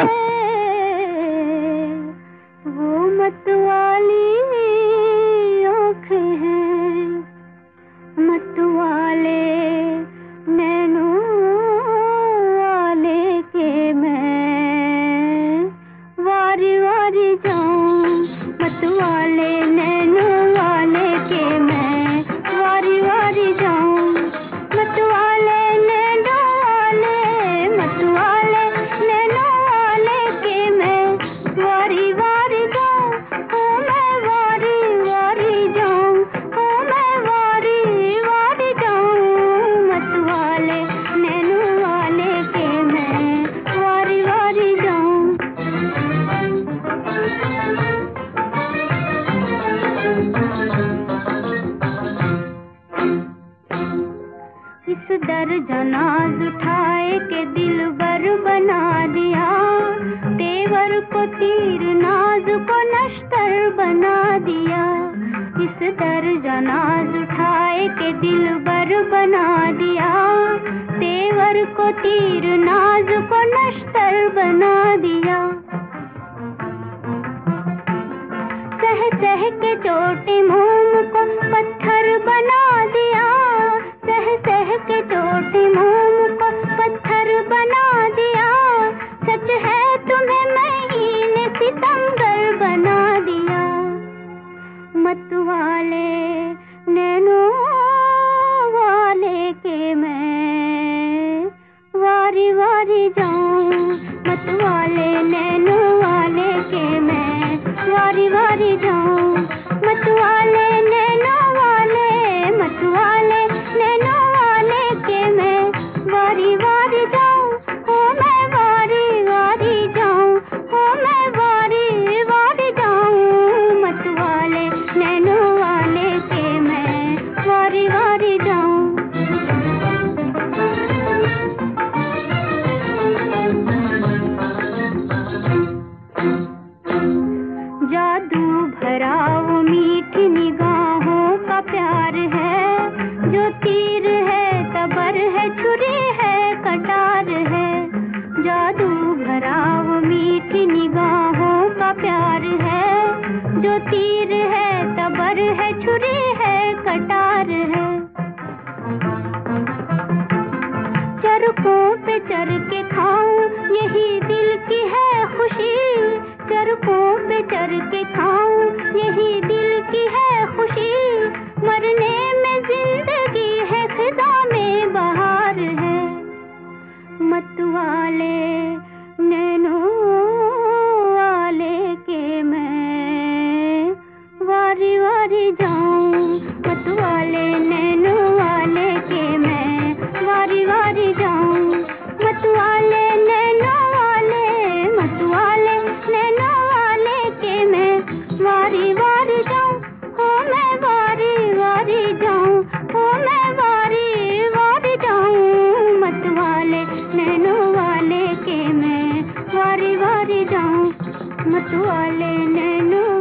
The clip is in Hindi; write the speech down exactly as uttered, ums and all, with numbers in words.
वो मतवाली आँखें हैं, मतवाले नैनों वाले के मैं वारी वारी जाऊं, मतवाले नैनों वाले के मैं वारी वारी जाऊं, मतवाले नैनों वाले, मतवाले नैनों वाले के मैं वारी वारी जाऊं, ओ मैं वारी वारी जाऊं, ओ मैं वारी वारी जाऊं, मतवाले नैनों वाले के मैं वारी वारी जाऊं। इस दर्जा नाज उठाए के दिल बर बना दिया, तेवर को तीर नाज को नश्तर बना दिया। इस दर्जा नाज उठाए के दिल बर बना दिया, तेवर को तीर नाज को नश्तर बना दिया। सह सह के चोटी मोम को पत्थर बना दिया, सह सह के चोटी मोम को पत्थर बना दिया। सच है तुम्हें महीने सितमगर बना दिया, मतवाले नैनों वाले के मैं वारी वारी जाऊं, मतवाले नैनों वाले के मैं वारी वारी जाऊं, मतवाले नैनों वाले, मतवाले नैनों वाले के मैं वारी वारी जाऊं, ओ मैं वारी वारी जाऊं, ओ मैं वारी वारी जाऊं, मतवाले नैनों वाले के मैं वारी वारी जाऊं। जादू भरा वो मीठी निगाहों का प्यार है, जो तीर है तबर है छुरी है कटार है। जादू भरा वो मीठी निगाहों का प्यार है, जो तीर है तबर है छुरी है कटार है। चरकों पे चर के खाऊं यही दिल की है खुशी, चरकों पे चर के खाऊं यही दिल की है खुशी। मरने में जिंदगी है खिदा में बहार है, मतवाले नैनों वाले के मैं वारी वारी जाऊं, मतवाले नैनों वाले के मैं वारी वारी जाऊं, मतवाले नैनों वाले, मतवाले नैनों वाले के मैं वारी वारी जाऊं, ओ मैं वारी वारी जाऊं, ओ मैं वारी वारी जाऊं, मतवाले नैनों वाले के मैं वारी वारी जाऊं, मतवाले नैनों